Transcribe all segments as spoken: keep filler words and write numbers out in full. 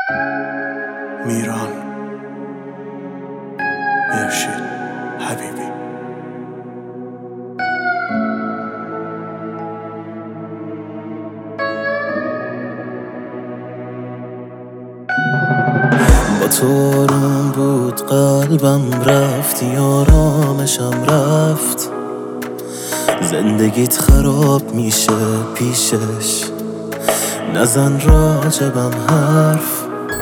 میران مرشد حبیبی. با تو آروم بود قلبم، رفتی آرامشم رفت. زندگیت خراب میشه پیشش، نزن راجبم حرف.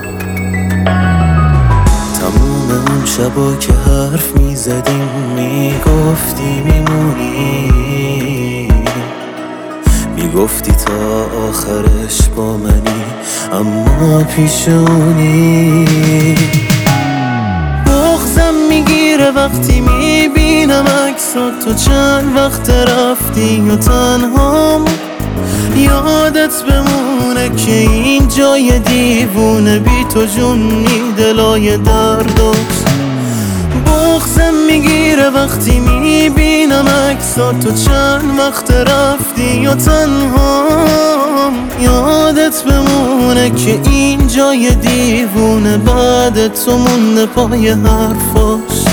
تموم اون شبا که حرف میزدیم میگفتی میمونی، میگفتی تا آخرش با منی، اما پیشونی. بغضم میگیره وقتی میبینم عکسات، تو چند وقت رفتی و تنهام. یادت بمونه که این جای دیوونه، بی تو جونی دلای درداست. بغضم میگیره وقتی میبینم عکسات، تو چند وقت رفتی و تنهام. یادت بمونه که این جای دیوونه، بعد تو مونده پای حرفاش.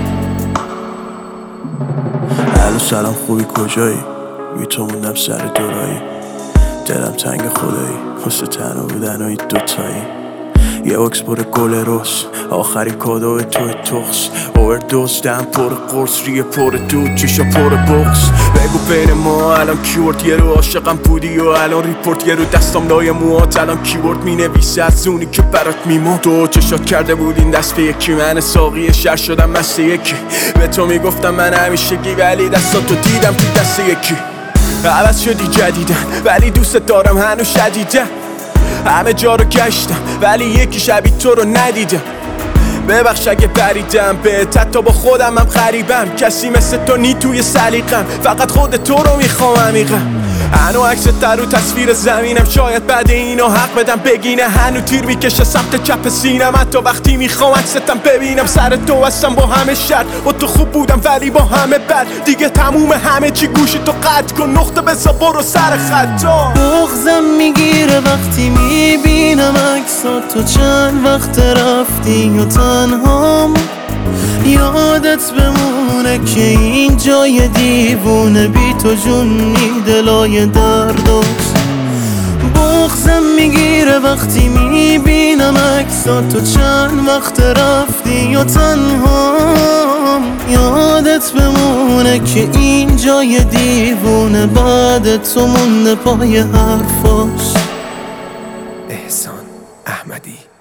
الو سلام، خوبی؟ کجایی؟ بی تو موندم سر دورایی، دلم تنگ خدایی، واسه تنها بودن و این دوتایی. یه باکس پر گل روز، آخری کادو توی تخص. اووردوز دم پر قرص، ریه پر دود، چشا پر بغض. بگو بین ما الان کیورد، یه رو عاشقم بودی و الان ریپورت. یه رو دستم لای موهات الان کیورد مینویسه از اونی که برات میمون. تو چشات کرده بودین دست به یکی، من ساقی شهر شدم مست یکی. به تو میگفتم من همیشگی، ولی دستاتو دیدم تو دست یکی. عوض شدی جدیدن، ولی دوست دارم هنوز شدیدن. همه جا رو گشتم ولی یکی شبیه تو رو ندیدم. ببخش اگه پریدم بهت، حتی با خودم هم غریبم. کسی مثل تو نی توی سلیقم، فقط خود تو رو میخوام عمیقم. هنو عکست رو تصویر زمینم، شاید بعد اینا حق بدم بگینه. هنو تیر میکشه سمت چپ سینم، حتی وقتی میخوام عکستم ببینم. سر تو هستم با همه شر، با تو خوب بودم ولی با همه بد. دیگه تموم همه چی، گوشی تو قطع کن، نقطه بزا برو سر خطا. بغضم میگیره وقتی میبینم عکسات، تو چند وقت رفتی و تنهام. یادت بمونه که این جای دیوونه، بی تو جونی دلای درداست. بغضم میگیره وقتی میبینم عکسات، تو چند وقت رفتی و تنهام. یادت بمونه که این جای دیوونه، بعد تو مونده پای حرفاش. احسان احمدی.